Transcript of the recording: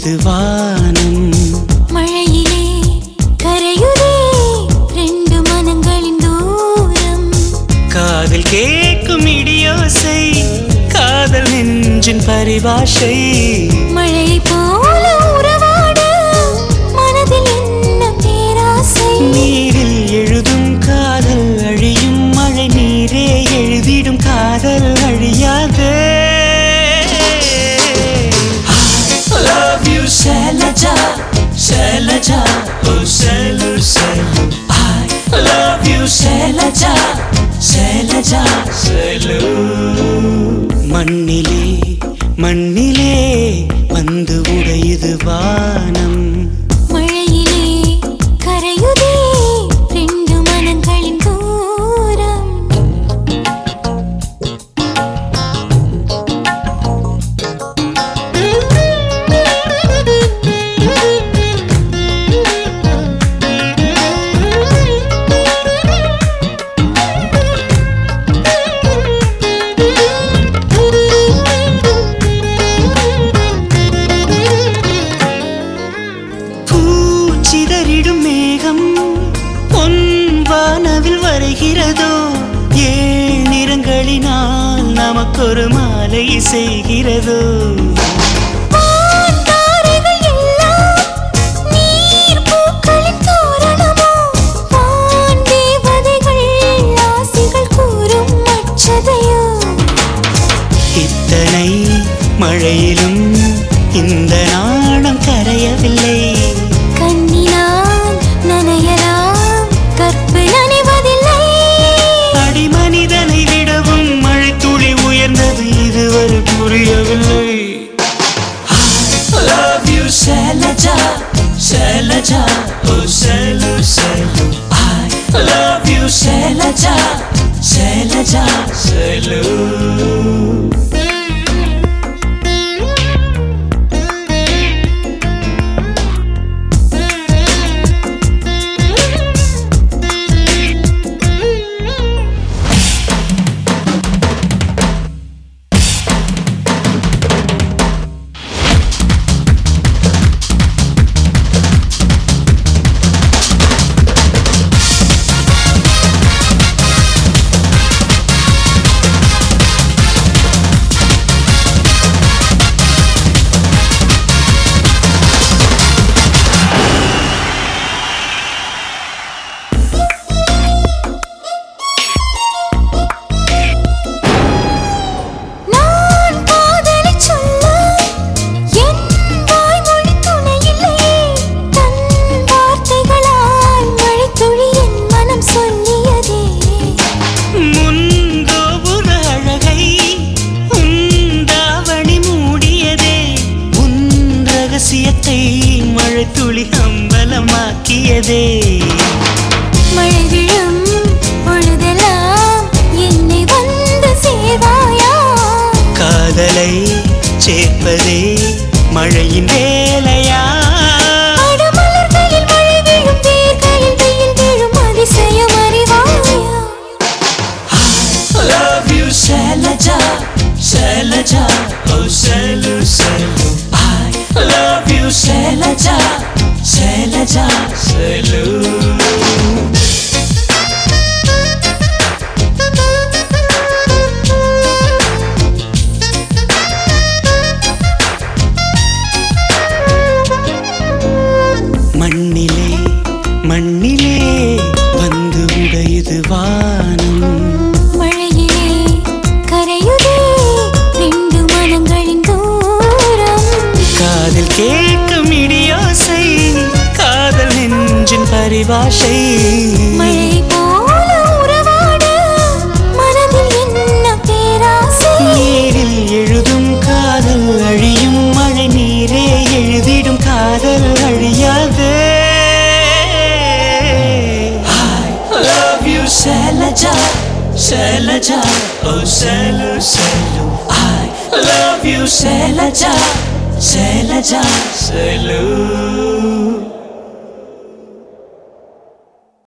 உடையுது வானம். மழையிலே கரையுதே ரெண்டு மனங்களின் தூரம். காதில் கேட்கும் இடியோசை காதல் நெஞ்சின் பரிபாஷை. மழை போல உறவாட மனதில் என்ன பேராசை. நீரில் எழுதும் காதல் அழியும், மழை நீரே எழுதிடும் காதல் அழியாது. Shailaja, Shailaja, oh Shailu, Shailu. I love you, Shailaja, Shailaja, Shailu. மண்ணிலே மண்ணிலே வந்து உடையுது வானம். மழையிலே கரையுதே ரெண்டு மனங்களின் தூரம். சிதறிடும் மேகம் பொன் வானவில் வரைகிறதோ, ஏழ் நிறங்களினால் நமக்கொரு மாலை செய்கிறதோ. இத்தனை மழையிலும் இந்த நாணம் கரையவில்லை. அடிமனிதனை விடவும் மழை துளி உயர்ந்தது இதுவரை புரியவில்லை. I love you, Shailaja, Shailaja, oh Shailu, Shailu. I love you, Shailaja, Shailaja, Shailu. மழை துளி அம்பலமாக்கியதே. மழை விழும் பொழுதெல்லாம் என்னை வந்து சேவாயா. காதலை சேர்ப்பதே மழையின் வேலையா. மலர்களில் மழை விழும், வேர்களில் வெயில் விழும், அதிசயம் அறிவாயா. I love you, Shailaja, Shailaja, oh Shailu, Shailu. I love you, Shailaja, Shailaja, Shailu. மண்ணிலே மண்ணிலே வந்து உடையுது வானம். மழையிலே கரையுதே ரெண்டு மனங்களின் தூரம். காதில் கேட்கும் இடியோசை காதல் நெஞ்சின் பரிபாஷை. மழை போல உறவாட மனதில் என்ன பேராசை. நீரில் எழுதும் காதல் அழியும், மழை நீரே எழுதிடும் காதல் அழியாது. I love you, Shailaja, Shailaja, oh Shailu, Shailu. I love you, Shailaja, Shailaja, Shailu.